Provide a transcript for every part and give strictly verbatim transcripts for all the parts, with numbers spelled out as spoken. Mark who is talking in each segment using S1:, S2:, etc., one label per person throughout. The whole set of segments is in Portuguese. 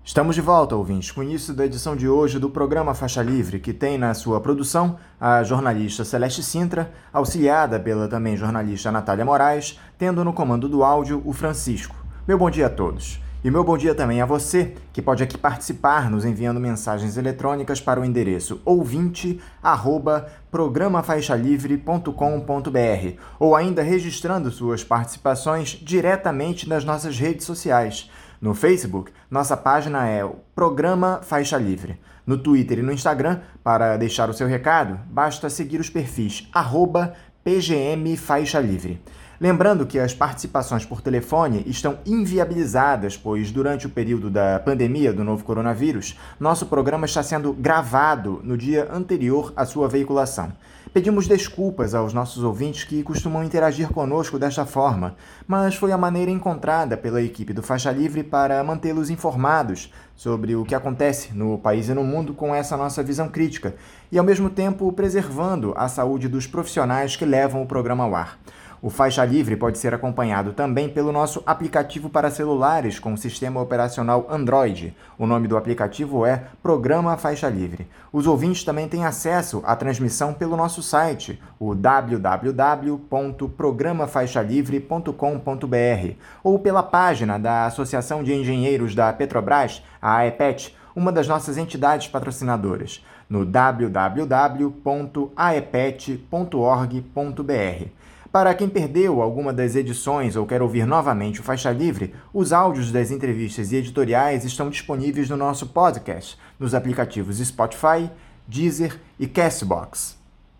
S1: Estamos de volta, ouvintes, com o início da edição de hoje do programa Faixa Livre, que tem na sua produção a jornalista Celeste Sintra, auxiliada pela também jornalista Natália Moraes, tendo no comando do áudio o Francisco. Meu bom dia a todos. E meu bom dia também a você, que pode aqui participar nos enviando mensagens eletrônicas para o endereço ouvinte arroba programa faixa livre ponto com ponto br ou ainda registrando suas participações diretamente nas nossas redes sociais. No Facebook, nossa página é o Programa Faixa Livre. No Twitter e no Instagram, para deixar o seu recado, basta seguir os perfis arroba P G M Faixa Livre. Lembrando que as participações por telefone estão inviabilizadas, pois durante o período da pandemia do novo coronavírus, nosso programa está sendo gravado no dia anterior à sua veiculação. Pedimos desculpas aos nossos ouvintes que costumam interagir conosco desta forma, mas foi a maneira encontrada pela equipe do Faixa Livre para mantê-los informados sobre o que acontece no país e no mundo com essa nossa visão crítica e, ao mesmo tempo, preservando a saúde dos profissionais que levam o programa ao ar. O Faixa Livre pode ser acompanhado também pelo nosso aplicativo para celulares com sistema operacional Android. O nome do aplicativo é Programa Faixa Livre. Os ouvintes também têm acesso à transmissão pelo nosso site, o w w w ponto programa faixa livre ponto com ponto br, ou pela página da Associação de Engenheiros da Petrobras, a AEPET, uma das nossas entidades patrocinadoras, no w w w ponto aepet ponto org ponto br. Para quem perdeu alguma das edições ou quer ouvir novamente o Faixa Livre, os áudios das entrevistas e editoriais estão disponíveis no nosso podcast, nos aplicativos Spotify, Deezer e Castbox.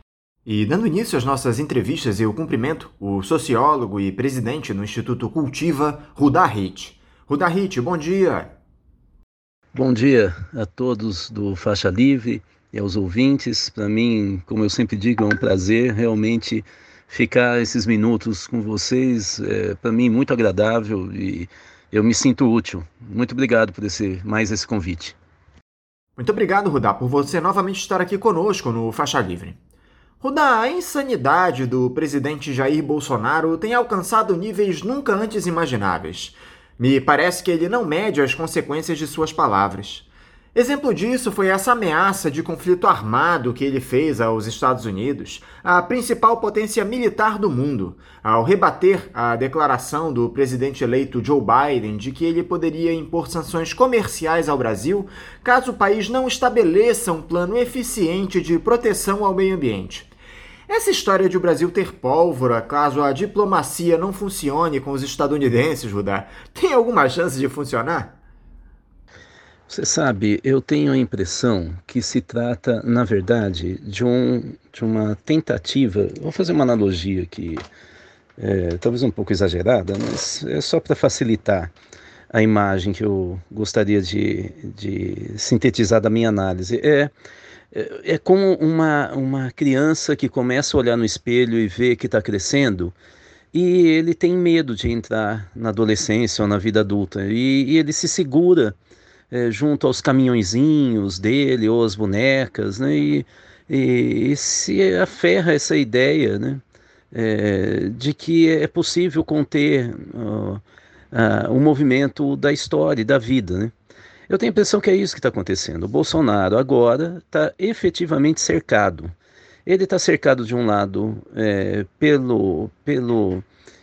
S1: E dando início às nossas entrevistas, eu cumprimento o sociólogo e presidente do Instituto Cultiva, Rudá Hit. Rudá Hit, bom dia!
S2: Bom dia a todos do Faixa Livre e aos ouvintes. Para mim, como eu sempre digo, é um prazer realmente ficar esses minutos com vocês, é, para mim, muito agradável e eu me sinto útil. Muito obrigado por esse, mais esse convite.
S1: Muito obrigado, Rudá, por você novamente estar aqui conosco no Faixa Livre. Rudá, a insanidade do presidente Jair Bolsonaro tem alcançado níveis nunca antes imagináveis. Me parece que ele não mede as consequências de suas palavras. Exemplo disso foi essa ameaça de conflito armado que ele fez aos Estados Unidos, a principal potência militar do mundo, ao rebater a declaração do presidente eleito Joe Biden de que ele poderia impor sanções comerciais ao Brasil caso o país não estabeleça um plano eficiente de proteção ao meio ambiente. Essa história de o Brasil ter pólvora caso a diplomacia não funcione com os estadunidenses, Rudá, tem alguma chance de funcionar?
S2: Você sabe, eu tenho a impressão que se trata, na verdade, de, um, de uma tentativa, vou fazer uma analogia aqui, é, talvez um pouco exagerada, mas é só para facilitar a imagem que eu gostaria de, de sintetizar da minha análise. É, é, é como uma, uma criança que começa a olhar no espelho e vê que está crescendo, e ele tem medo de entrar na adolescência ou na vida adulta, e, e ele se segura É, junto aos caminhõezinhos dele ou às bonecas, né? e, e, e se aferra essa ideia, né? é, de que é possível conter uh, uh, o movimento da história e da vida. Né? Eu tenho a impressão que é isso que está acontecendo. O Bolsonaro agora está efetivamente cercado. Ele está cercado de um lado é, pelo... pelo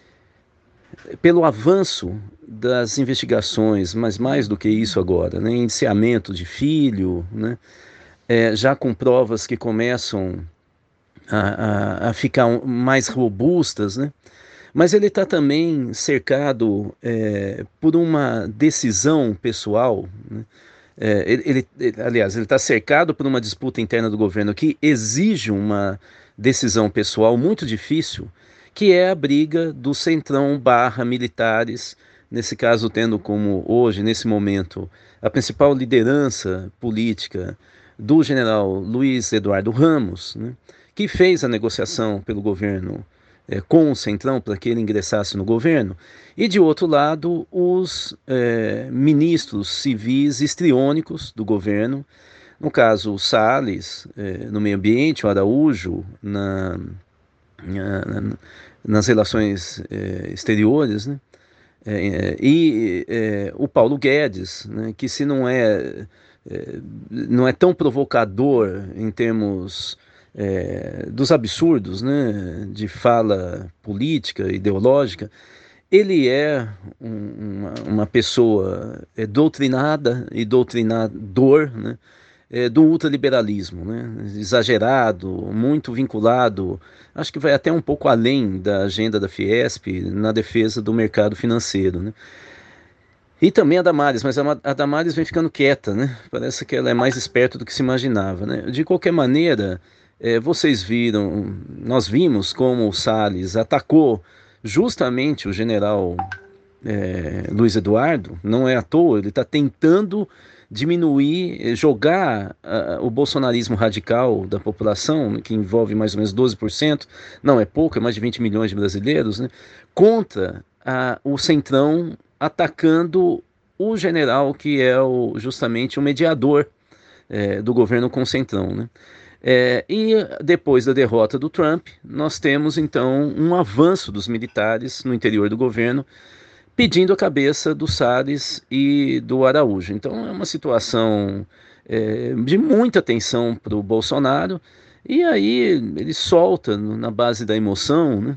S2: pelo avanço das investigações, mas mais do que isso agora, né, indiciamento de filho, né, é, já com provas que começam a, a, a ficar mais robustas, né, mas ele está também cercado é, por uma decisão pessoal, né, é, ele, ele, aliás, ele está cercado por uma disputa interna do governo que exige uma decisão pessoal muito difícil, que é a briga do centrão barra militares, nesse caso tendo como hoje, nesse momento, a principal liderança política do general Luiz Eduardo Ramos, né, que fez a negociação pelo governo é, com o centrão para que ele ingressasse no governo, e de outro lado os é, ministros civis histriônicos do governo, no caso o Salles, é, no meio ambiente, o Araújo, na... nas relações eh, exteriores, né? É, e é, o Paulo Guedes, né, que se não é, é, não é tão provocador em termos é, dos absurdos, né, de fala política, ideológica, ele é um, uma, uma pessoa é, doutrinada e doutrinador, né, é, do ultraliberalismo, né, exagerado, muito vinculado, acho que vai até um pouco além da agenda da Fiesp na defesa do mercado financeiro, né. E também a Damares, mas a, a Damares vem ficando quieta, né? Parece que ela é mais esperta do que se imaginava, né? De qualquer maneira, é, vocês viram, nós vimos como o Salles atacou justamente o general é, Luiz Eduardo, não é à toa, ele está tentando diminuir, jogar uh, o bolsonarismo radical da população, que envolve mais ou menos doze por cento, não é pouco, é mais de vinte milhões de brasileiros, né, contra uh, o Centrão atacando o general que é o, justamente o mediador é, do governo com o Centrão, né? É, e depois da derrota do Trump, nós temos então um avanço dos militares no interior do governo, pedindo a cabeça do Salles e do Araújo. Então é uma situação é, de muita tensão para o Bolsonaro, e aí ele solta na base da emoção, né,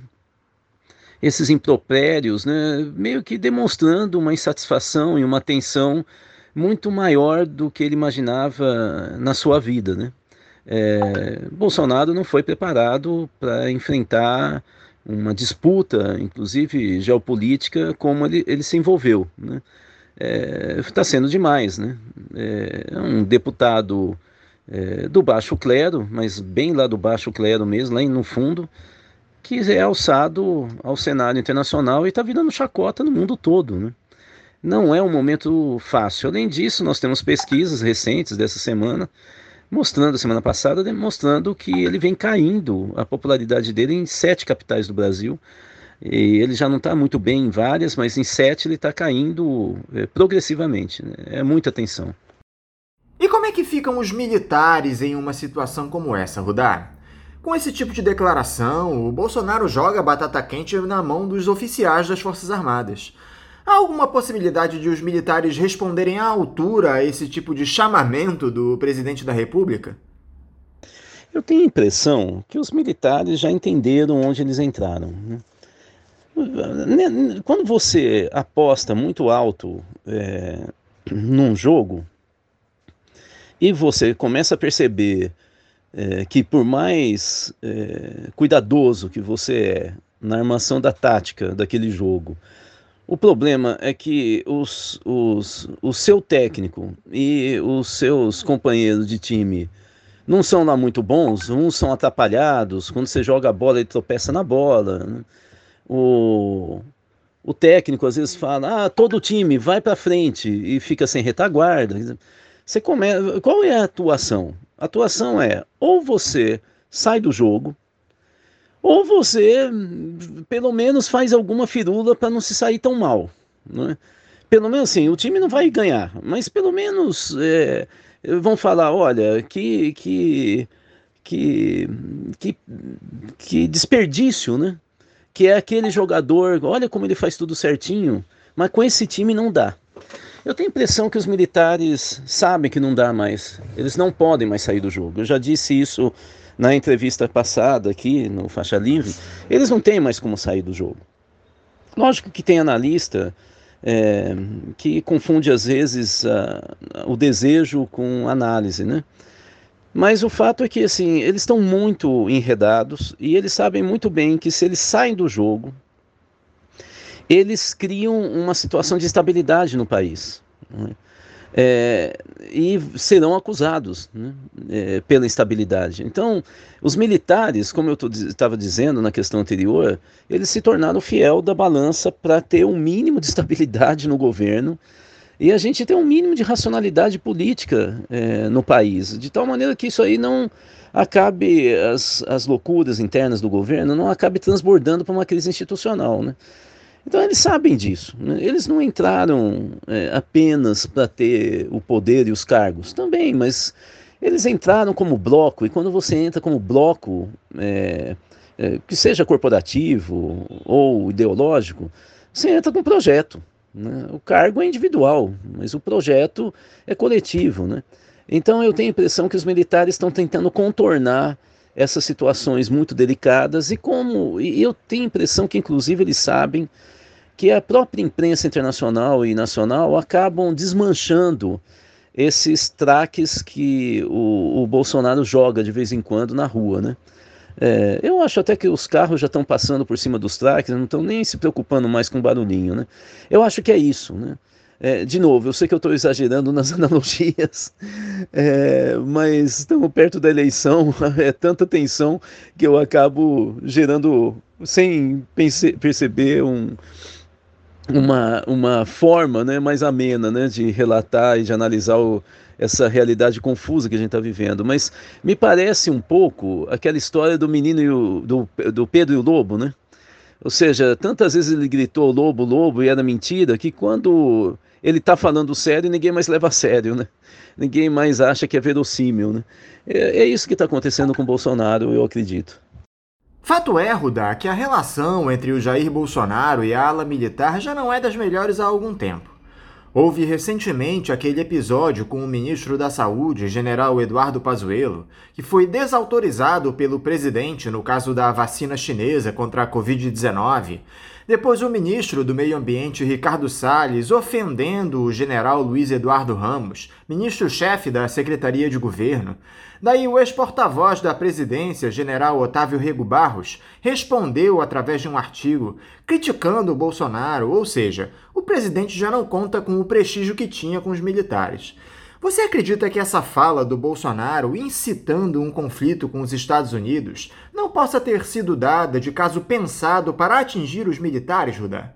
S2: esses impropérios, né, meio que demonstrando uma insatisfação e uma tensão muito maior do que ele imaginava na sua vida, né? É, Bolsonaro não foi preparado para enfrentar uma disputa, inclusive geopolítica, como ele, ele se envolveu, né? Está é, sendo demais, né? É um deputado é, do baixo clero, mas bem lá do baixo clero mesmo, lá no fundo, que é alçado ao cenário internacional e está virando chacota no mundo todo, né? Não é um momento fácil. Além disso, nós temos pesquisas recentes dessa semana, mostrando, semana passada, mostrando que ele vem caindo, a popularidade dele em sete capitais do Brasil, e ele já não está muito bem em várias, mas em sete ele está caindo é, progressivamente, né? É muita tensão.
S1: E como é que ficam os militares em uma situação como essa, Rudá? Com esse tipo de declaração, o Bolsonaro joga a batata quente na mão dos oficiais das Forças Armadas. Há alguma possibilidade de os militares responderem à altura a esse tipo de chamamento do presidente da República?
S2: Eu tenho a impressão que os militares já entenderam onde eles entraram, né? Quando você aposta muito alto é, num jogo e você começa a perceber é, que por mais é, cuidadoso que você é na armação da tática daquele jogo, o problema é que os, os, o seu técnico e os seus companheiros de time não são lá muito bons, uns são atrapalhados, quando você joga a bola ele tropeça na bola, né? O, o técnico às vezes fala, ah, todo time vai para frente e fica sem retaguarda. Você come... Qual é a atuação? A atuação é, ou você sai do jogo, ou você pelo menos faz alguma firula para não se sair tão mal, né? Pelo menos assim, o time não vai ganhar, mas pelo menos é, vão falar, olha, que, que, que, que, que desperdício, né? Que é aquele jogador, olha como ele faz tudo certinho, mas com esse time não dá. Eu tenho a impressão que os militares sabem que não dá mais, eles não podem mais sair do jogo. Eu já disse isso na entrevista passada aqui no Faixa Livre, eles não têm mais como sair do jogo. Lógico que tem analista é, que confunde às vezes a, o desejo com análise, né? Mas o fato é que assim, eles estão muito enredados e eles sabem muito bem que se eles saem do jogo, eles criam uma situação de instabilidade no país, né? É, e serão acusados, né, é, pela instabilidade. Então, os militares, como eu estava dizendo na questão anterior, eles se tornaram fiel da balança para ter um mínimo de estabilidade no governo e a gente ter um mínimo de racionalidade política é, no país, de tal maneira que isso aí não acabe, as, as loucuras internas do governo não acabe transbordando para uma crise institucional, né? Então eles sabem disso, né? Eles não entraram é, apenas para ter o poder e os cargos, também, mas eles entraram como bloco, e quando você entra como bloco, é, é, que seja corporativo ou ideológico, você entra com um projeto, né? O cargo é individual, mas o projeto é coletivo, né? Então eu tenho a impressão que os militares estão tentando contornar essas situações muito delicadas e como e eu tenho a impressão que inclusive eles sabem que a própria imprensa internacional e nacional acabam desmanchando esses traques que o, o Bolsonaro joga de vez em quando na rua, né? É, eu acho até que os carros já estão passando por cima dos traques, não estão nem se preocupando mais com barulhinho, né? Eu acho que é isso, né? É, de novo, eu sei que eu estou exagerando nas analogias, é, mas estamos perto da eleição, é tanta tensão que eu acabo gerando, sem pense- perceber, um, uma, uma forma, né, mais amena, né, de relatar e de analisar o, essa realidade confusa que a gente está vivendo. Mas me parece um pouco aquela história do menino e o, do, do Pedro e o Lobo, né? Ou seja, tantas vezes ele gritou lobo, lobo e era mentira, que quando ele está falando sério, ninguém mais leva a sério, né? Ninguém mais acha que é verossímil, né? É, é isso que está acontecendo com o Bolsonaro, eu acredito.
S1: Fato é, Rudá, que a relação entre o Jair Bolsonaro e a ala militar já não é das melhores há algum tempo. Houve recentemente aquele episódio com o ministro da Saúde, general Eduardo Pazuello, que foi desautorizado pelo presidente no caso da vacina chinesa contra a covid dezenove. Depois o ministro do Meio Ambiente, Ricardo Salles, ofendendo o general Luiz Eduardo Ramos, ministro-chefe da Secretaria de Governo. Daí o ex-porta-voz da presidência, general Otávio Rego Barros, respondeu através de um artigo criticando o Bolsonaro, ou seja, o presidente já não conta com o prestígio que tinha com os militares. Você acredita que essa fala do Bolsonaro, incitando um conflito com os Estados Unidos, não possa ter sido dada de caso pensado para atingir os militares, Judá?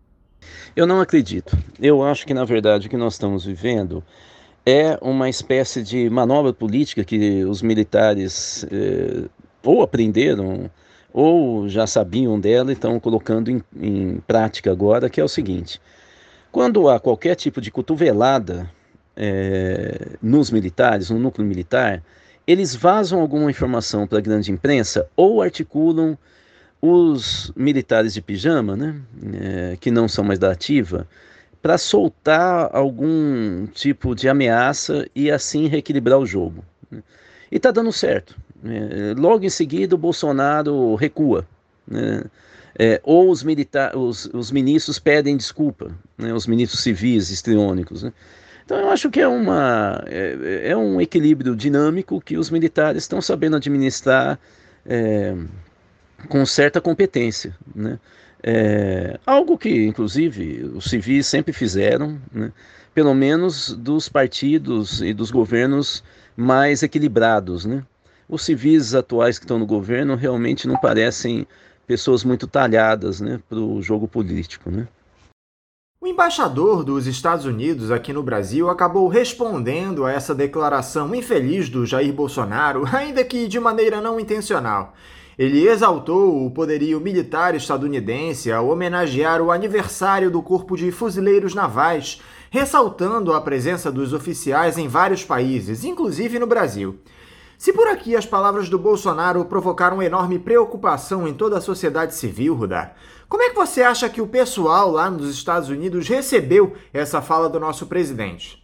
S2: Eu não acredito. Eu acho que, na verdade, o que nós estamos vivendo é uma espécie de manobra política que os militares eh, ou aprenderam ou já sabiam dela e estão colocando em, em prática agora, que é o seguinte: quando há qualquer tipo de cotovelada eh, nos militares, no núcleo militar, eles vazam alguma informação para a grande imprensa ou articulam os militares de pijama, né, eh, que não são mais da ativa, para soltar algum tipo de ameaça e assim reequilibrar o jogo. E está dando certo. É, logo em seguida, o Bolsonaro recua, né? É, ou os, milita os, os ministros pedem desculpa, né? Os ministros civis histriônicos. Né? Então, eu acho que é, uma, é, é um equilíbrio dinâmico que os militares estão sabendo administrar é, com certa competência, né? É, algo que, inclusive, os civis sempre fizeram, né? Pelo menos dos partidos e dos governos mais equilibrados, né? Os civis atuais que estão no governo realmente não parecem pessoas muito talhadas, né, para o jogo político, né?
S1: O embaixador dos Estados Unidos aqui no Brasil acabou respondendo a essa declaração infeliz do Jair Bolsonaro, ainda que de maneira não intencional. Ele exaltou o poderio militar estadunidense ao homenagear o aniversário do Corpo de Fuzileiros Navais, ressaltando a presença dos oficiais em vários países, inclusive no Brasil. Se por aqui as palavras do Bolsonaro provocaram enorme preocupação em toda a sociedade civil, Rudá, como é que você acha que o pessoal lá nos Estados Unidos recebeu essa fala do nosso presidente?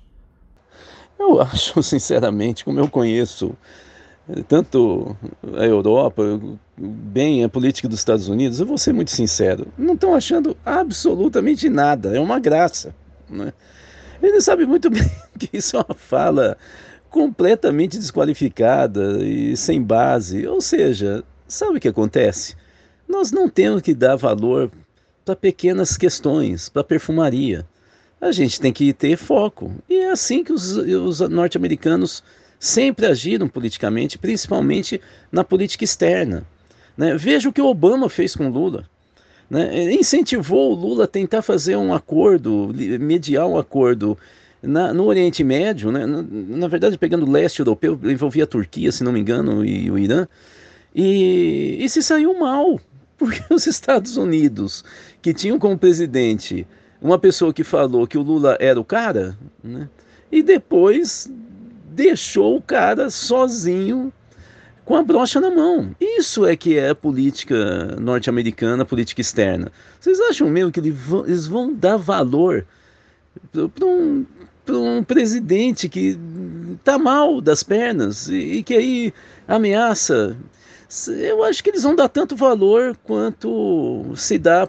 S2: Eu acho, sinceramente, como eu conheço tanto a Europa, bem a política dos Estados Unidos, eu vou ser muito sincero, não estão achando absolutamente nada, é uma graça, né? Eles sabem muito bem que isso é uma fala completamente desqualificada e sem base, ou seja, sabe o que acontece? Nós não temos que dar valor para pequenas questões, para perfumaria. A gente tem que ter foco. E é assim que os, os norte-americanos sempre agiram politicamente, principalmente na política externa. Né? Veja o que o Obama fez com o Lula. Né? Ele incentivou o Lula a tentar fazer um acordo, mediar um acordo na, no Oriente Médio, né? na, na verdade pegando o leste europeu, envolvia a Turquia, se não me engano, e o Irã, e, e se saiu mal, porque os Estados Unidos, que tinham como presidente uma pessoa que falou que o Lula era o cara, né? E depois deixou o cara sozinho com a brocha na mão. Isso é que é política norte-americana, política externa. Vocês acham mesmo que eles vão dar valor para um, para um presidente que está mal das pernas e, e que aí ameaça? Eu acho que eles vão dar tanto valor quanto se dá,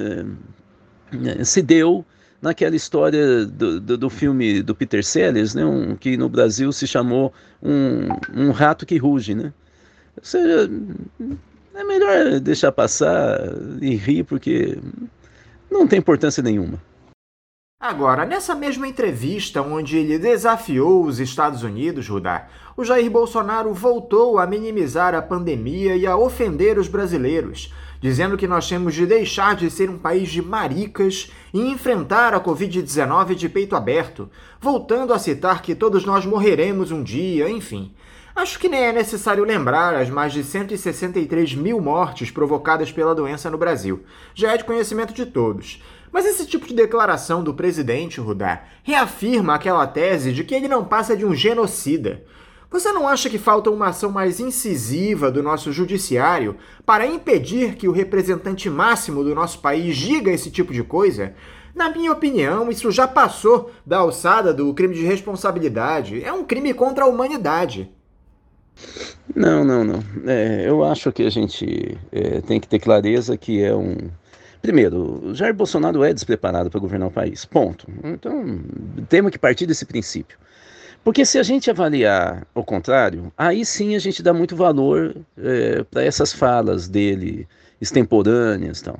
S2: é, se deu naquela história do, do, do filme do Peter Sellers, né, um, que no Brasil se chamou um, um Rato que Ruge, né? Ou seja, é melhor deixar passar e rir, porque não tem importância nenhuma.
S1: Agora, nessa mesma entrevista onde ele desafiou os Estados Unidos, Rudá, o Jair Bolsonaro voltou a minimizar a pandemia e a ofender os brasileiros, dizendo que nós temos de deixar de ser um país de maricas e enfrentar a covid dezenove de peito aberto, voltando a citar que todos nós morreremos um dia, enfim. Acho que nem é necessário lembrar as mais de cento e sessenta e três mil mortes provocadas pela doença no Brasil. Já é de conhecimento de todos. Mas esse tipo de declaração do presidente, Rudá, reafirma aquela tese de que ele não passa de um genocida. Você não acha que falta uma ação mais incisiva do nosso judiciário para impedir que o representante máximo do nosso país diga esse tipo de coisa? Na minha opinião, isso já passou da alçada do crime de responsabilidade. É um crime contra a humanidade.
S2: Não, não, não. É, eu acho que a gente é, tem que ter clareza que é um... Primeiro, o Jair Bolsonaro é despreparado para governar o país, ponto. Então, temos que partir desse princípio. Porque se a gente avaliar o contrário, aí sim a gente dá muito valor é, para essas falas dele, extemporâneas e tal.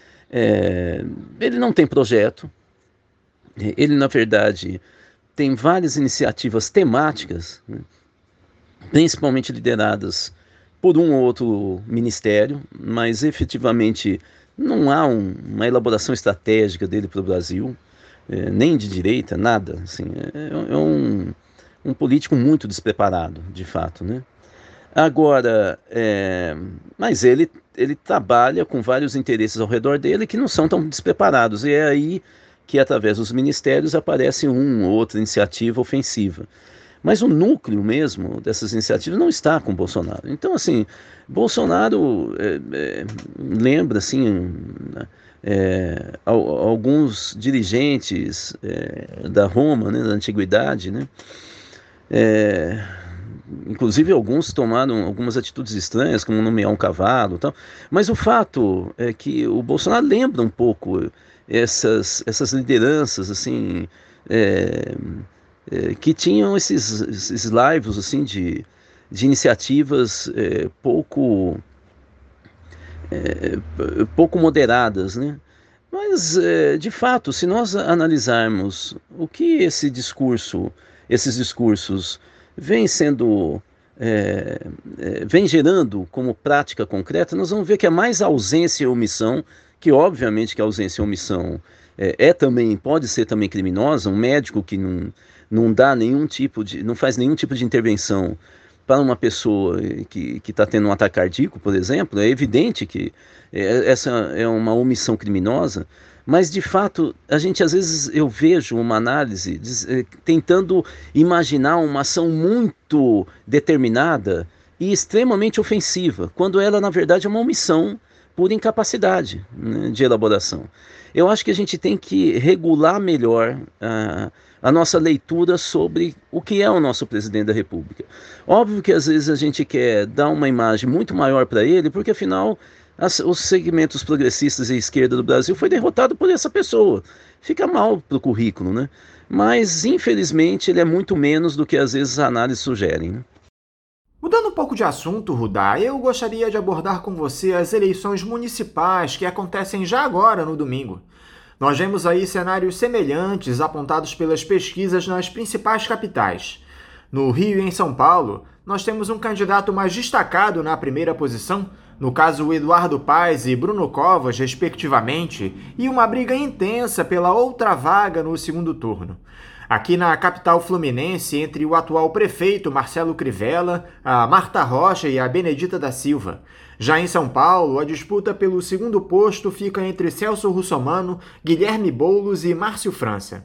S2: É, ele não tem projeto, ele na verdade tem várias iniciativas temáticas, né, principalmente lideradas por um ou outro ministério, mas efetivamente não há um, uma elaboração estratégica dele para o Brasil, é, nem de direita, nada. Assim, é, é um, um político muito despreparado, de fato, né? Agora, é, mas ele, ele trabalha com vários interesses ao redor dele que não são tão despreparados, e é aí que através dos ministérios aparece uma ou outra iniciativa ofensiva. Mas o núcleo mesmo dessas iniciativas não está com Bolsonaro. Então, assim, Bolsonaro é, é, lembra, assim, é, alguns dirigentes é, da Roma, né, da antiguidade, né? É, inclusive alguns tomaram algumas atitudes estranhas, como nomear um cavalo e tal. Mas o fato é que o Bolsonaro lembra um pouco essas, essas lideranças, assim... É, É, que tinham esses, esses laivos assim, de, de iniciativas é, pouco, é, pouco moderadas, né? Mas, é, de fato, se nós analisarmos o que esse discurso, esses discursos vêm sendo, é, é, vêm gerando como prática concreta, nós vamos ver que é mais ausência e omissão, que obviamente que a ausência e omissão é, é também, pode ser também criminosa. Um médico que não não dá nenhum tipo de, não faz nenhum tipo de intervenção para uma pessoa que que está tendo um ataque cardíaco, por exemplo, é evidente que é, essa é uma omissão criminosa. Mas de fato a gente às vezes eu vejo uma análise diz, é, tentando imaginar uma ação muito determinada e extremamente ofensiva, quando ela na verdade é uma omissão por incapacidade, né, de elaboração. Eu acho que a gente tem que regular melhor a a nossa leitura sobre o que é o nosso presidente da República. Óbvio que às vezes a gente quer dar uma imagem muito maior para ele, porque afinal as, os segmentos progressistas e esquerda do Brasil foi derrotado por essa pessoa. Fica mal para o currículo, né? Mas infelizmente ele é muito menos do que às vezes as análises sugerem, né?
S1: Mudando um pouco de assunto, Rudá, eu gostaria de abordar com você as eleições municipais que acontecem já agora no domingo. Nós vemos aí cenários semelhantes apontados pelas pesquisas nas principais capitais. No Rio e em São Paulo, nós temos um candidato mais destacado na primeira posição, no caso Eduardo Paes e Bruno Covas, respectivamente, e uma briga intensa pela outra vaga no segundo turno. Aqui na capital fluminense, entre o atual prefeito Marcelo Crivella, a Marta Rocha e a Benedita da Silva. Já em São Paulo, a disputa pelo segundo posto fica entre Celso Russomano, Guilherme Boulos e Márcio França.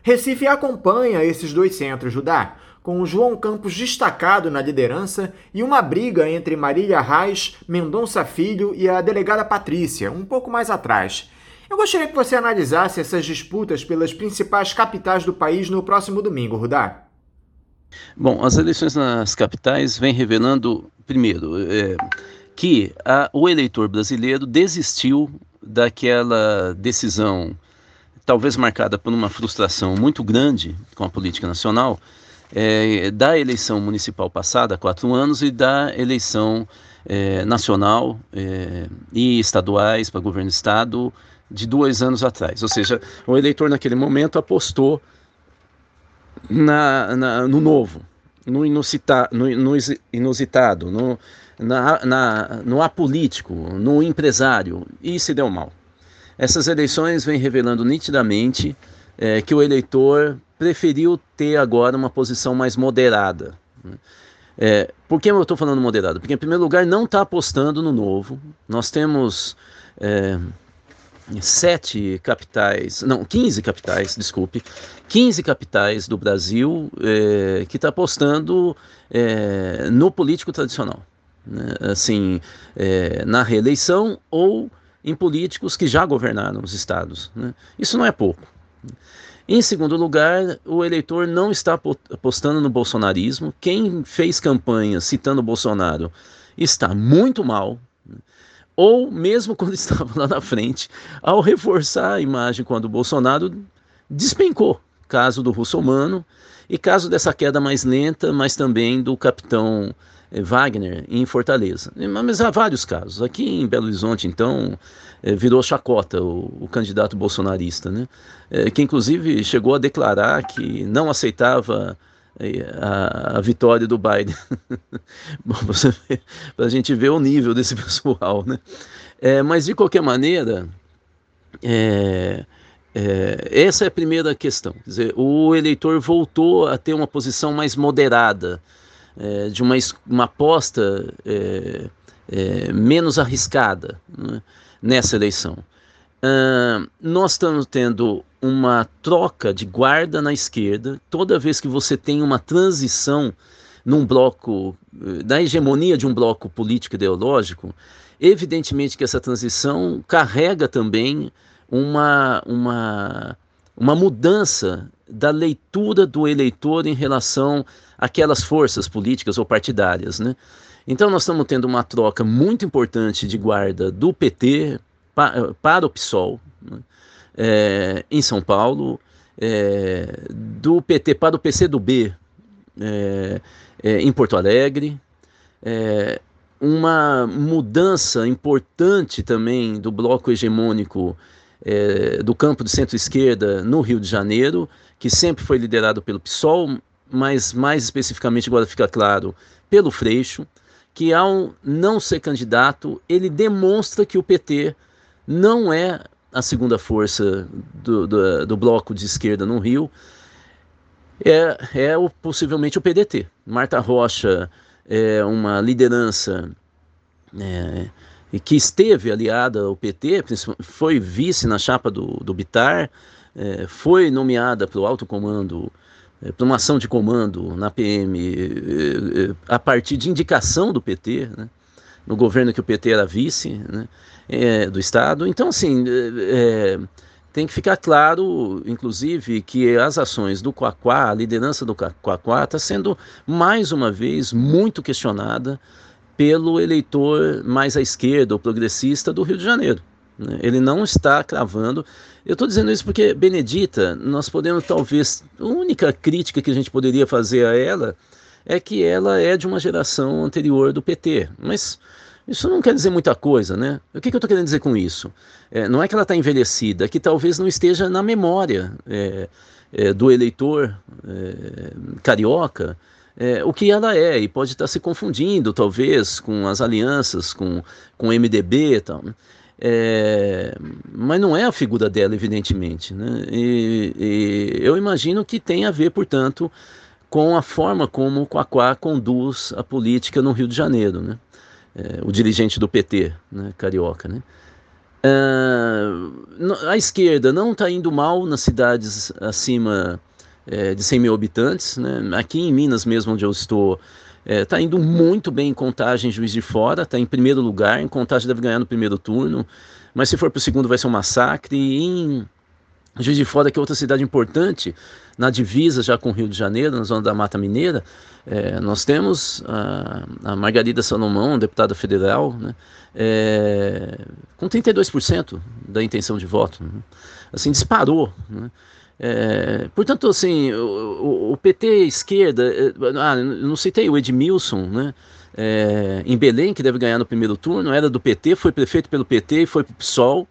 S1: Recife acompanha esses dois centros, Judá, com o João Campos destacado na liderança e uma briga entre Marília Reis, Mendonça Filho e a delegada Patrícia, um pouco mais atrás. Eu gostaria que você analisasse essas disputas pelas principais capitais do país no próximo domingo, Judá.
S2: Bom, as eleições nas capitais vêm revelando, primeiro, é, que a, o eleitor brasileiro desistiu daquela decisão, talvez marcada por uma frustração muito grande com a política nacional, é, da eleição municipal passada, há quatro anos, e da eleição é, nacional é, e estaduais para governo do estado de dois anos atrás. Ou seja, o eleitor naquele momento apostou Na, na, no novo, no, inusita, no, no inusitado, no, na, na, no apolítico, no empresário, e se deu mal. Essas eleições vêm revelando nitidamente é, que o eleitor preferiu ter agora uma posição mais moderada. É, por que eu estou falando moderada? Porque, em primeiro lugar, não está apostando no novo. Nós temos... É, sete capitais, não, quinze capitais, desculpe, quinze capitais do Brasil é, que está apostando é, no político tradicional, né? Assim, é, na reeleição ou em políticos que já governaram os estados, né? Isso não é pouco. Em segundo lugar, o eleitor não está apostando no bolsonarismo. Quem fez campanha citando o Bolsonaro está muito mal, ou mesmo quando estava lá na frente, ao reforçar a imagem quando o Bolsonaro despencou, caso do Russomano e caso dessa queda mais lenta, mas também do capitão Wagner em Fortaleza. Mas há vários casos. Aqui em Belo Horizonte, então, virou chacota o, o candidato bolsonarista, né? Que inclusive chegou a declarar que não aceitava A, a vitória do Biden. Para a gente ver o nível desse pessoal, né? É, mas de qualquer maneira, é, é, essa é a primeira questão. Quer dizer, o eleitor voltou a ter uma posição mais moderada, é, de uma, uma aposta é, é, menos arriscada, né, nessa eleição. Uh, nós estamos tendo uma troca de guarda na esquerda. Toda vez que você tem uma transição num bloco, da hegemonia de um bloco político ideológico, evidentemente que essa transição carrega também uma, uma, uma mudança da leitura do eleitor em relação àquelas forças políticas ou partidárias, né? Então nós estamos tendo uma troca muito importante de guarda do P T para o PSOL, né, é, em São Paulo, é, do P T para o P C do B é, é, em Porto Alegre, é, uma mudança importante também do bloco hegemônico é, do campo de centro-esquerda no Rio de Janeiro, que sempre foi liderado pelo PSOL, mas mais especificamente, agora fica claro, pelo Freixo, que ao não ser candidato, ele demonstra que o P T não é a segunda força do, do, do bloco de esquerda no Rio, é, é o, possivelmente o P D T. Marta Rocha é uma liderança é, que esteve aliada ao P T, foi vice na chapa do, do Bittar, é, foi nomeada para o alto comando, é, para uma ação de comando na P M, é, é, a partir de indicação do P T, né, no governo que o P T era vice, né, É, do Estado. Então, assim, é, tem que ficar claro, inclusive, que as ações do Quaquá, a liderança do Quaquá, está sendo, mais uma vez, muito questionada pelo eleitor mais à esquerda, ou progressista, do Rio de Janeiro, né? Ele não está cravando. Eu estou dizendo isso porque, Benedita, nós podemos, talvez, a única crítica que a gente poderia fazer a ela é que ela é de uma geração anterior do P T, mas isso não quer dizer muita coisa, né? O que, que eu estou querendo dizer com isso? É, não é que ela está envelhecida, é que talvez não esteja na memória é, é, do eleitor é, carioca é, o que ela é, e pode estar se confundindo, talvez, com as alianças, com, com o M D B e tal, né? É, mas não é a figura dela, evidentemente, né? E, e eu imagino que tem a ver, portanto, com a forma como o Quaquá conduz a política no Rio de Janeiro, né? É, o dirigente do P T, né, carioca, né? Uh, a esquerda não está indo mal nas cidades acima é, de cem mil habitantes, né? Aqui em Minas mesmo, onde eu estou, está é, indo muito bem em Contagem, Juiz de Fora, está em primeiro lugar. Em Contagem deve ganhar no primeiro turno, mas se for para o segundo vai ser um massacre. E em Juiz de Fora, que é outra cidade importante, na divisa já com o Rio de Janeiro, na zona da Mata Mineira, é, nós temos a, a Margarida Salomão, deputada federal, né, é, com trinta e dois por cento da intenção de voto. Né, assim, disparou. Né, é, portanto, assim, o, o, o P T esquerda, é, ah, não citei o Edmilson, né, é, em Belém, que deve ganhar no primeiro turno, era do P T, foi prefeito pelo P T e foi para o PSOL.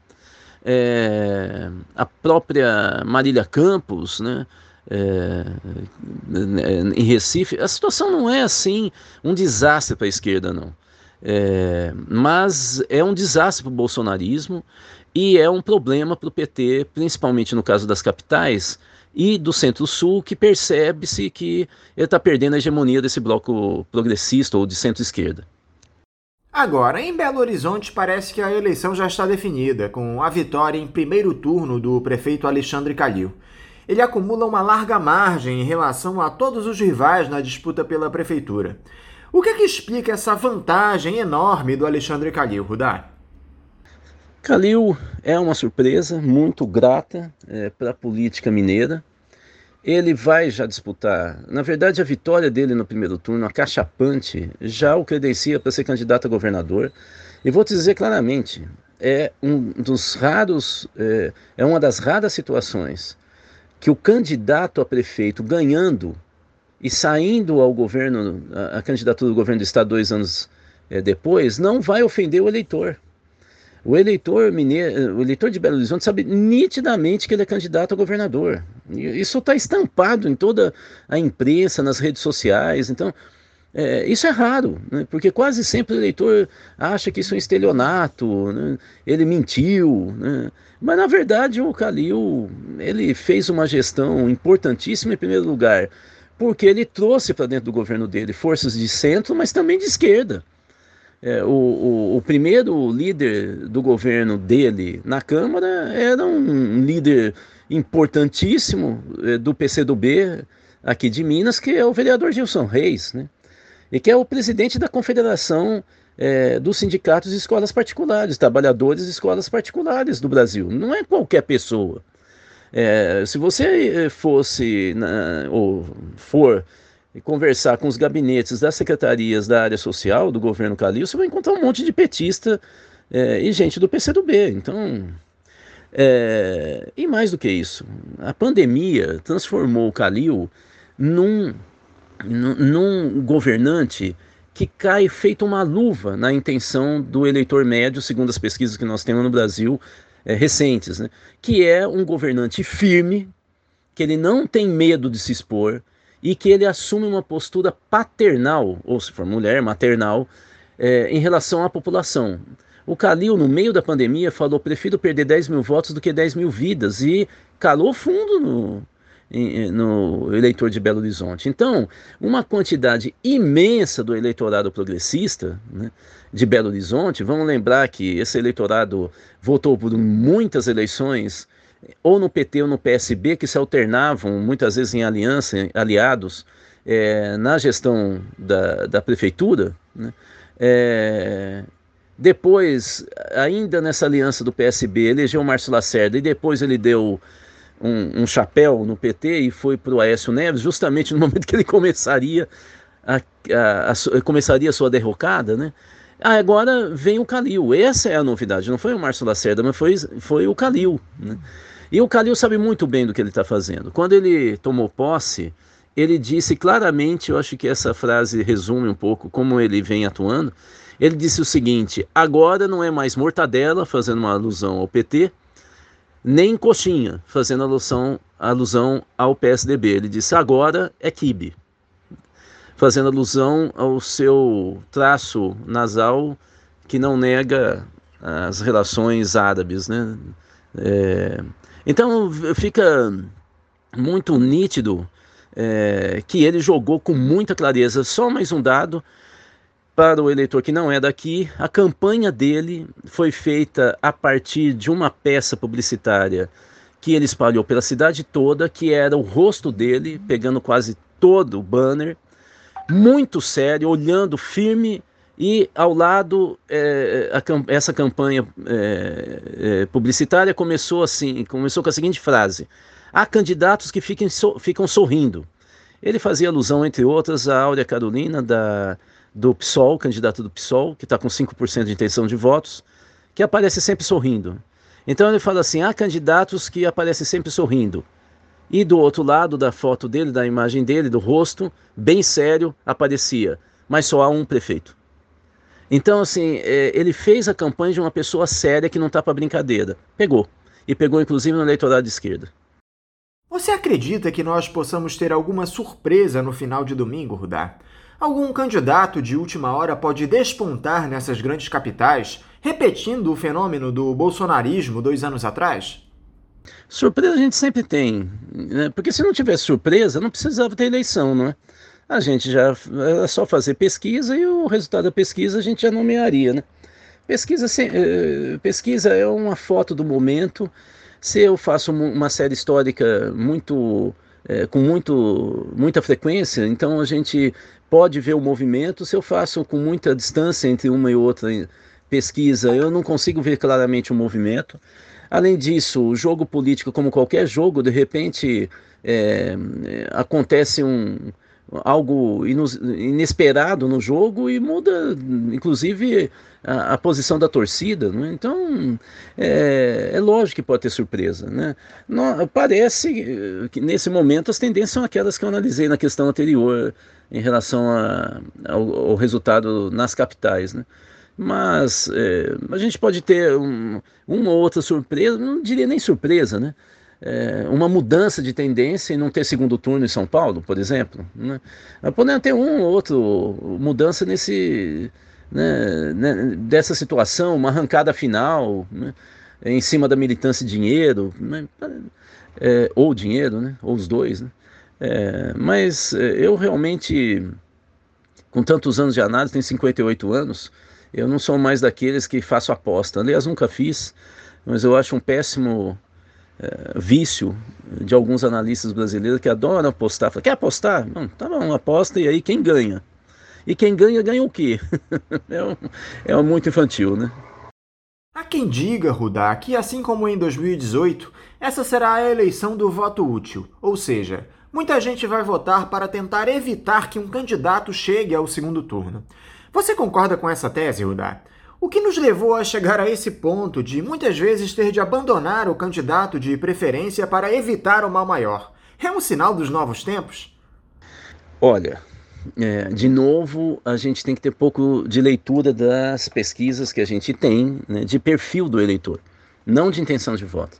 S2: É, a própria Marília Campos, né, é, em Recife, a situação não é assim um desastre para a esquerda, não. É, mas é um desastre para o bolsonarismo e é um problema para o P T, principalmente no caso das capitais e do Centro-Sul, que percebe-se que ele está perdendo a hegemonia desse bloco progressista ou de centro-esquerda.
S1: Agora, em Belo Horizonte, parece que a eleição já está definida, com a vitória em primeiro turno do prefeito Alexandre Calil. Ele acumula uma larga margem em relação a todos os rivais na disputa pela prefeitura. O que é que explica essa vantagem enorme do Alexandre Calil, Rudá?
S2: Calil é uma surpresa muito grata é, para a política mineira. Ele vai já disputar, na verdade a vitória dele no primeiro turno, acachapante, já o credencia para ser candidato a governador. E vou te dizer claramente, é um dos raros, é, é uma das raras situações que o candidato a prefeito ganhando e saindo ao governo, a, a candidatura do governo do estado dois anos é, depois, não vai ofender o eleitor. O eleitor mineiro, o eleitor de Belo Horizonte sabe nitidamente que ele é candidato a governador. Isso está estampado em toda a imprensa, nas redes sociais. Então, é, isso é raro, né? Porque quase sempre o eleitor acha que isso é um estelionato, né? Ele mentiu, né? Mas, na verdade, o Calil ele fez uma gestão importantíssima, em primeiro lugar, porque ele trouxe para dentro do governo dele forças de centro, mas também de esquerda. É, o, o, o primeiro líder do governo dele na Câmara era um líder importantíssimo é, do P C do B aqui de Minas, que é o vereador Gilson Reis, né? E que é o presidente da Confederação é, dos Sindicatos de Escolas Particulares, Trabalhadores de Escolas Particulares do Brasil. Não é qualquer pessoa. É, se você fosse, na, ou for... e conversar com os gabinetes das secretarias da área social do governo Calil, você vai encontrar um monte de petista é, e gente do P C do B. Então, é, e mais do que isso, a pandemia transformou o Calil num, num, num governante que cai feito uma luva na intenção do eleitor médio, segundo as pesquisas que nós temos no Brasil é, recentes, né? Que é um governante firme, que ele não tem medo de se expor, e que ele assume uma postura paternal, ou se for mulher, maternal, é, em relação à população. O Calil, no meio da pandemia, falou: prefiro perder dez mil votos do que dez mil vidas, e calou fundo no, no eleitor de Belo Horizonte. Então, uma quantidade imensa do eleitorado progressista, né, de Belo Horizonte, vamos lembrar que esse eleitorado votou por muitas eleições ou no P T ou no P S B, que se alternavam muitas vezes em aliança, aliados, é, na gestão da, da prefeitura, né? É, depois, ainda nessa aliança do P S B, elegeu o Márcio Lacerda e depois ele deu um, um chapéu no P T e foi para o Aécio Neves, justamente no momento que ele começaria a, a, a, começaria a sua derrocada, né? Ah, agora vem o Calil. Essa é a novidade, não foi o Márcio Lacerda, mas foi, foi o Calil, né? E o Calil sabe muito bem do que ele está fazendo. Quando ele tomou posse, ele disse claramente, eu acho que essa frase resume um pouco como ele vem atuando, ele disse o seguinte: agora não é mais mortadela, fazendo uma alusão ao P T, nem coxinha, fazendo alusão, alusão ao P S D B. Ele disse: agora é quibe, fazendo alusão ao seu traço nasal que não nega as relações árabes, né? É, então fica muito nítido é, que ele jogou com muita clareza. Só mais um dado: para o eleitor que não é daqui, a campanha dele foi feita a partir de uma peça publicitária que ele espalhou pela cidade toda, que era o rosto dele, pegando quase todo o banner, muito sério, olhando firme, e ao lado, é, a, essa campanha é, é, publicitária começou assim, começou com a seguinte frase: há candidatos que fiquem, so, ficam sorrindo. Ele fazia alusão, entre outras, à Áurea Carolina, da, do PSOL, candidato do PSOL, que está com cinco por cento de intenção de votos, que aparece sempre sorrindo. Então ele fala assim: há candidatos que aparecem sempre sorrindo. E do outro lado da foto dele, da imagem dele, do rosto, bem sério, aparecia: mas só há um prefeito. Então, assim, ele fez a campanha de uma pessoa séria que não está para brincadeira. Pegou. E pegou, inclusive, no eleitorado de esquerda.
S1: Você acredita que nós possamos ter alguma surpresa no final de domingo, Rudá? Algum candidato de última hora pode despontar nessas grandes capitais, repetindo o fenômeno do bolsonarismo dois anos atrás?
S2: Surpresa a gente sempre tem, né? Porque se não tivesse surpresa, não precisava ter eleição, não é? A gente já, é só fazer pesquisa e o resultado da pesquisa a gente já nomearia, né? Pesquisa, pesquisa é uma foto do momento. Se eu faço uma série histórica muito, é, com muito, muita frequência, então a gente pode ver o movimento. Se eu faço com muita distância entre uma e outra pesquisa, eu não consigo ver claramente o movimento. Além disso, o jogo político, como qualquer jogo, de repente é, acontece um, algo inesperado no jogo e muda, inclusive, a, a posição da torcida, né? Então, é, é lógico que pode ter surpresa, né? Não, parece que, nesse momento, as tendências são aquelas que eu analisei na questão anterior, em relação a, ao, ao resultado nas capitais, né? Mas é, a gente pode ter um, uma ou outra surpresa, não diria nem surpresa, né? É, uma mudança de tendência e não ter segundo turno em São Paulo, por exemplo, né? Podemos ter um ou outro mudança nesse, né, né, dessa situação, uma arrancada final, né, em cima da militância e dinheiro, né, é, ou dinheiro, né, ou os dois, né? É, mas eu realmente, com tantos anos de análise, tenho cinquenta e oito anos, eu não sou mais daqueles que faço aposta. Aliás, nunca fiz, mas eu acho um péssimo é, vício de alguns analistas brasileiros que adoram apostar. Fala, quer apostar? Não, tá bom, aposta e aí quem ganha? E quem ganha, ganha o quê? é, um, é um muito infantil, né?
S1: Há quem diga, Rudá, que assim como em dois mil e dezoito, essa será a eleição do voto útil, ou seja, muita gente vai votar para tentar evitar que um candidato chegue ao segundo turno. Você concorda com essa tese, Rudá? O que nos levou a chegar a esse ponto de muitas vezes ter de abandonar o candidato de preferência para evitar o mal maior? É um sinal dos novos tempos?
S2: Olha, é, de novo, a gente tem que ter pouco de leitura das pesquisas que a gente tem, né, de perfil do eleitor, não de intenção de voto.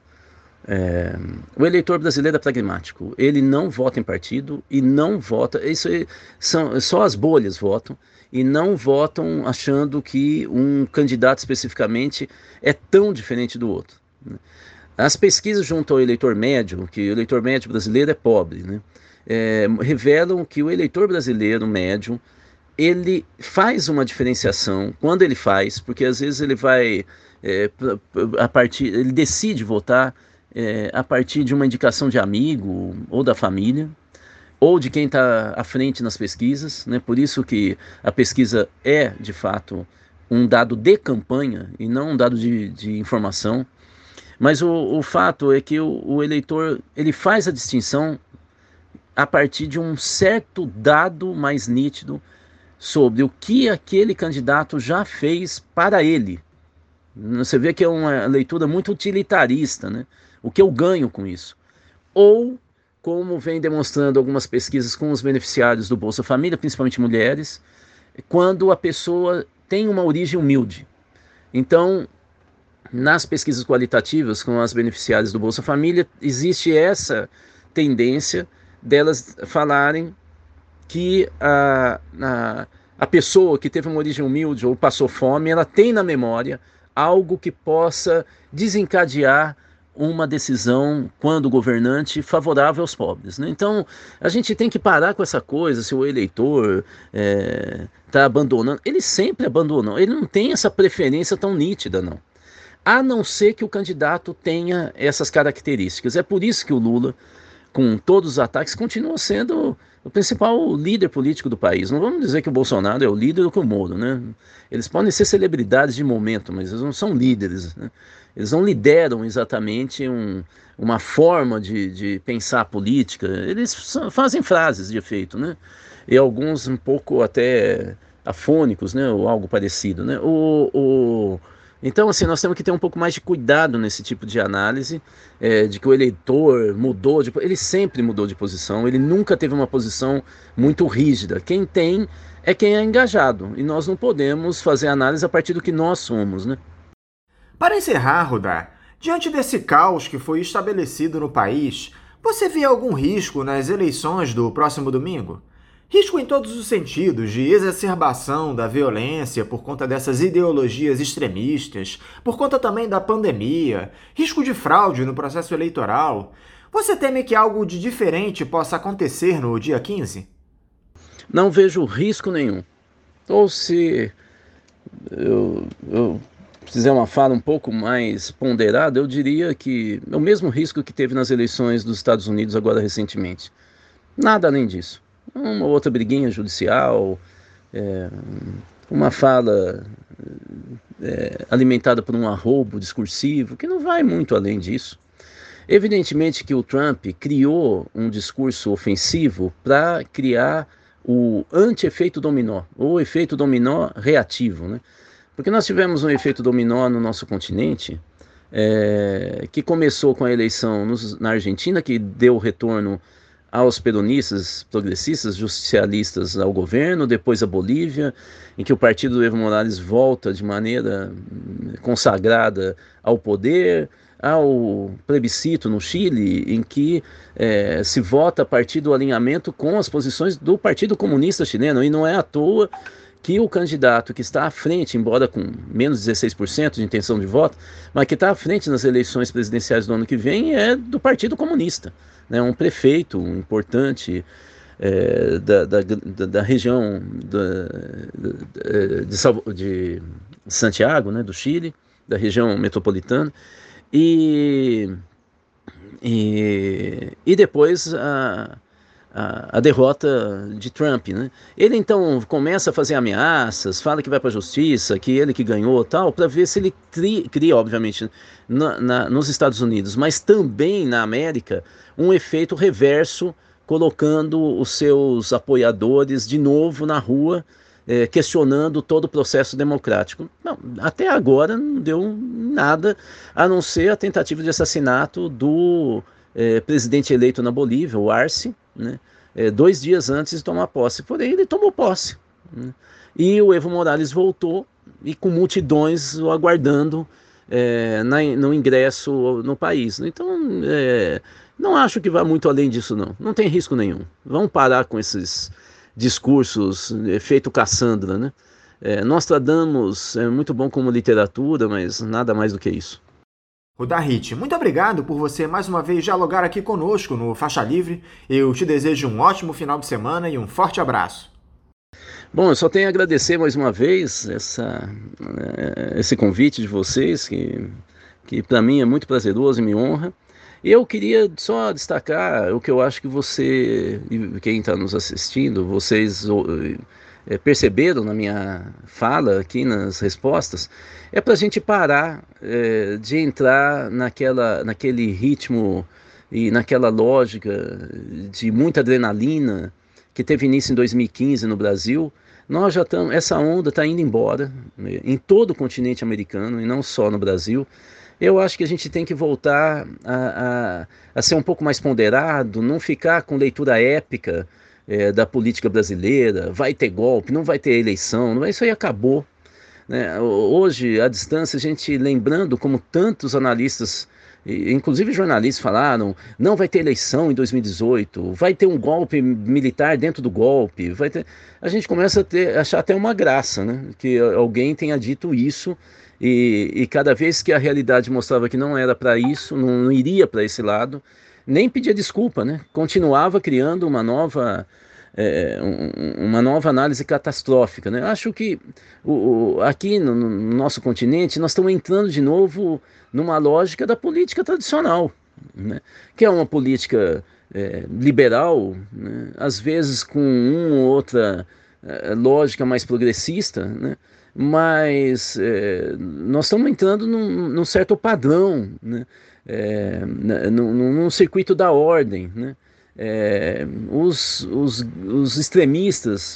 S2: É, o eleitor brasileiro é pragmático, ele não vota em partido e não vota, isso é, são, só as bolhas votam e não votam achando que um candidato especificamente é tão diferente do outro, né? As pesquisas junto ao eleitor médio, que o eleitor médio brasileiro é pobre, né, é, revelam que o eleitor brasileiro médio, ele faz uma diferenciação quando ele faz, porque às vezes ele vai é, a partir, ele decide votar É, a partir de uma indicação de amigo ou da família, ou de quem está à frente nas pesquisas, né? Por isso que a pesquisa é, de fato, um dado de campanha e não um dado de, de informação. Mas o, o fato é que o, o eleitor ele faz a distinção a partir de um certo dado mais nítido sobre o que aquele candidato já fez para ele. Você vê que é uma leitura muito utilitarista, né? O que eu ganho com isso? Ou, como vem demonstrando algumas pesquisas com os beneficiários do Bolsa Família, principalmente mulheres, quando a pessoa tem uma origem humilde. Então, nas pesquisas qualitativas com as beneficiárias do Bolsa Família, existe essa tendência delas falarem que a, a, a pessoa que teve uma origem humilde ou passou fome, ela tem na memória algo que possa desencadear uma decisão, quando governante, favorável aos pobres, né? Então, a gente tem que parar com essa coisa, se o eleitor está é, abandonando. Ele sempre abandonou, ele não tem essa preferência tão nítida, não. A não ser que o candidato tenha essas características. É por isso que o Lula, com todos os ataques, continua sendo o principal líder político do país. Não vamos dizer que o Bolsonaro é o líder ou que o Moro, né? Eles podem ser celebridades de momento, mas eles não são líderes, né? Eles não lideram exatamente um, uma forma de, de pensar a política. Eles fazem frases de efeito, né? E alguns um pouco até afônicos, né? Ou algo parecido, né? O, o... Então, assim, nós temos que ter um pouco mais de cuidado nesse tipo de análise, é, de que o eleitor mudou, de... ele sempre mudou de posição, ele nunca teve uma posição muito rígida. Quem tem é quem é engajado, e nós não podemos fazer análise a partir do que nós somos, né?
S1: Para encerrar, Rudá, diante desse caos que foi estabelecido no país, você vê algum risco nas eleições do próximo domingo? Risco em todos os sentidos, de exacerbação da violência por conta dessas ideologias extremistas, por conta também da pandemia, risco de fraude no processo eleitoral. Você teme que algo de diferente possa acontecer no dia quinze?
S2: Não vejo risco nenhum. Ou se eu, eu fizer uma fala um pouco mais ponderada, eu diria que é o mesmo risco que teve nas eleições dos Estados Unidos agora recentemente. Nada além disso. Uma outra briguinha judicial, é, uma fala é, alimentada por um arrobo discursivo, que não vai muito além disso. Evidentemente que o Trump criou um discurso ofensivo para criar o anti-efeito dominó, ou efeito dominó reativo, né? Porque nós tivemos um efeito dominó no nosso continente, é, que começou com a eleição nos, na Argentina, que deu retorno aos peronistas, progressistas, justicialistas ao governo, depois a Bolívia, em que o partido do Evo Morales volta de maneira consagrada ao poder, ao plebiscito no Chile, em que é, se vota a partir do alinhamento com as posições do Partido Comunista Chileno, e não é à toa que o candidato que está à frente, embora com menos de dezesseis por cento de intenção de voto, mas que está à frente nas eleições presidenciais do ano que vem é do Partido Comunista, né? Um prefeito um importante é, da, da, da, da região da, de, de Santiago, né, do Chile, da região metropolitana, e, e, e depois a A, a derrota de Trump, né? Ele então começa a fazer ameaças, fala que vai para a justiça, que ele que ganhou, tal, para ver se ele cria, cria obviamente, na, na, nos Estados Unidos, mas também na América, um efeito reverso, colocando os seus apoiadores de novo na rua, é, questionando todo o processo democrático. Não, até agora não deu nada, a não ser a tentativa de assassinato do é, presidente eleito na Bolívia, o Arce, né, é, dois dias antes de tomar posse. Porém, ele tomou posse, né, e o Evo Morales voltou, e com multidões o aguardando é, na, no ingresso no país. Então, é, não acho que vá muito além disso, não. Não tem risco nenhum. Vamos parar com esses discursos, efeito Cassandra, né? É, Nostradamus é muito bom como literatura, mas nada mais do que isso.
S1: Rudá Hit, muito obrigado por você mais uma vez dialogar aqui conosco no Faixa Livre. Eu te desejo um ótimo final de semana e um forte abraço.
S2: Bom, eu só tenho a agradecer mais uma vez essa, esse convite de vocês, que, que para mim é muito prazeroso e me honra. E eu queria só destacar o que eu acho que você, e quem está nos assistindo, vocês é, perceberam na minha fala aqui nas respostas, é para a gente parar é, de entrar naquela, naquele ritmo e naquela lógica de muita adrenalina que teve início em dois mil e quinze no Brasil. Nós já estamos, essa onda está indo embora, né, em todo o continente americano e não só no Brasil. Eu acho que a gente tem que voltar a, a, a ser um pouco mais ponderado, não ficar com leitura épica é, da política brasileira, vai ter golpe, não vai ter eleição, não, isso aí acabou, né? Hoje, à distância, a gente lembrando como tantos analistas E, inclusive jornalistas falaram, não vai ter eleição em dois mil e dezoito, vai ter um golpe militar dentro do golpe, vai ter... A gente começa a ter, achar até uma graça, né? Que alguém tenha dito isso, e, e cada vez que a realidade mostrava que não era para isso, não, não iria para esse lado, nem pedia desculpa, né? Continuava criando uma nova... É, um, uma nova análise catastrófica, né? Acho que o, o, aqui no, no nosso continente nós estamos entrando de novo numa lógica da política tradicional, né? Que é uma política é, liberal, né? Às vezes com uma ou outra é, lógica mais progressista, né? Mas é, nós estamos entrando num, num certo padrão, né? É, num, num circuito da ordem, né? É, os, os, os extremistas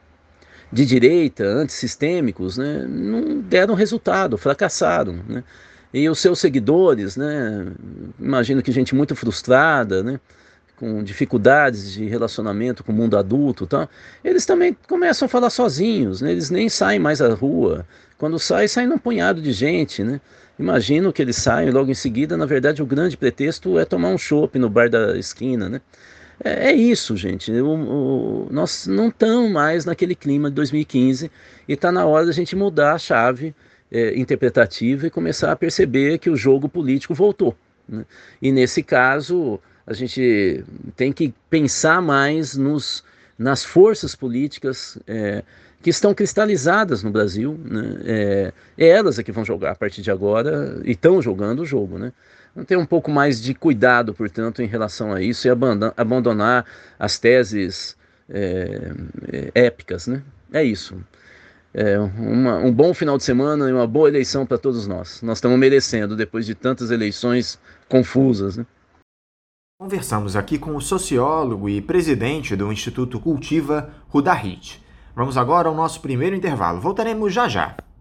S2: de direita, antissistêmicos, né, não deram resultado, fracassaram, né? E os seus seguidores, né, imagino que gente muito frustrada, né, com dificuldades de relacionamento com o mundo adulto, tá? Eles também começam a falar sozinhos, né? Eles nem saem mais à rua. Quando saem, saem num punhado de gente, né? Imagino que eles saem logo em seguida, na verdade o grande pretexto é tomar um chopp no bar da esquina, né? É, é isso, gente. O, o, nós não estamos mais naquele clima de dois mil e quinze e está na hora da gente mudar a chave é, interpretativa e começar a perceber que o jogo político voltou, né? E nesse caso, a gente tem que pensar mais nos, nas forças políticas é, que estão cristalizadas no Brasil, né? É, é elas é que vão jogar a partir de agora e estão jogando o jogo, né? Ter um pouco mais de cuidado, portanto, em relação a isso e abandonar as teses é, épicas, né? É isso. É uma, um bom final de semana e uma boa eleição para todos nós. Nós estamos merecendo, depois de tantas eleições confusas, né?
S1: Conversamos aqui com o sociólogo e presidente do Instituto Cultiva, Rudahit. Vamos agora ao nosso primeiro intervalo. Voltaremos já já.